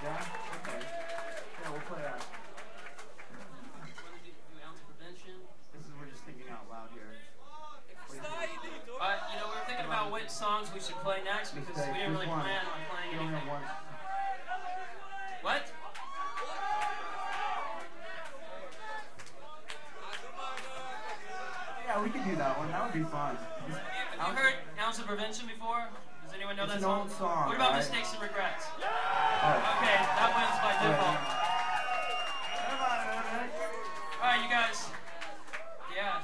Yeah? Okay. Yeah, we'll play that. We're just thinking out loud here. You know, we were thinking about what songs we should play next because we didn't really plan on playing anything. What? Yeah, we could do that one. That would be fun. Have you heard Ounce of Prevention before? Does anyone know that song? It's an old song. What about right? Mistakes and Regrets? Oh. Okay, that wins by default. Alright, you guys. Yeah.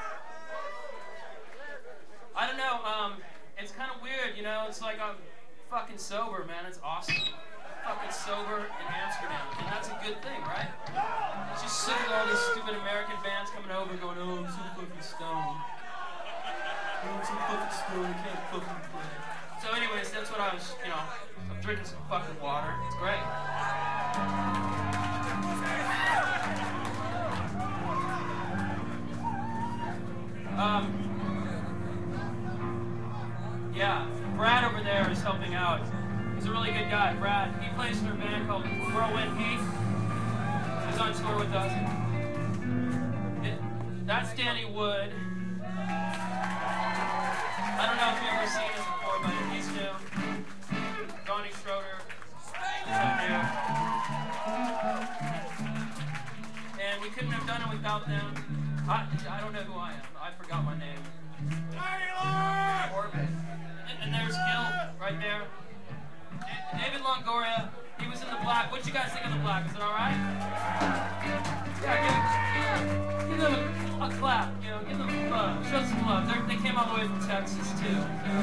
I don't know, it's kind of weird, you know, it's like I'm fucking sober, man, it's awesome. Fucking sober in Amsterdam, and that's a good thing, right? It's just sick of all these stupid American bands coming over going, oh, I'm so fucking stoned. Oh, I'm so fucking stoned, I can't fucking play. So anyways, that's what I was, you know, I'm drinking some fucking water, it's great. Yeah, Brad over there is helping out. He's a really good guy, Brad. He plays for a band called Whirlwind Heat. He's on tour with us. That's Danny Wood. I don't know if you've ever seen us before, but he's new. Donnie Schroeder is new. And we couldn't have done it without them. I don't know who I am. I forgot my name. Orbit. And there's Gil right there. David Longoria, he was in the Black. What you guys think of the Black? Is it alright? Yeah, give them a clap. You know, give them some love. Show some love. They came all the way from Texas too.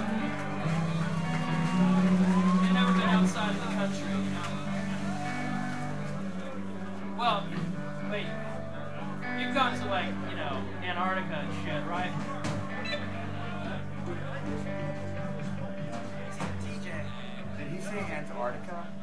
They've never been outside of the country, you know. Well, wait. You've gone to like, you know, Antarctica and shit, right? DJ, did he say Antarctica?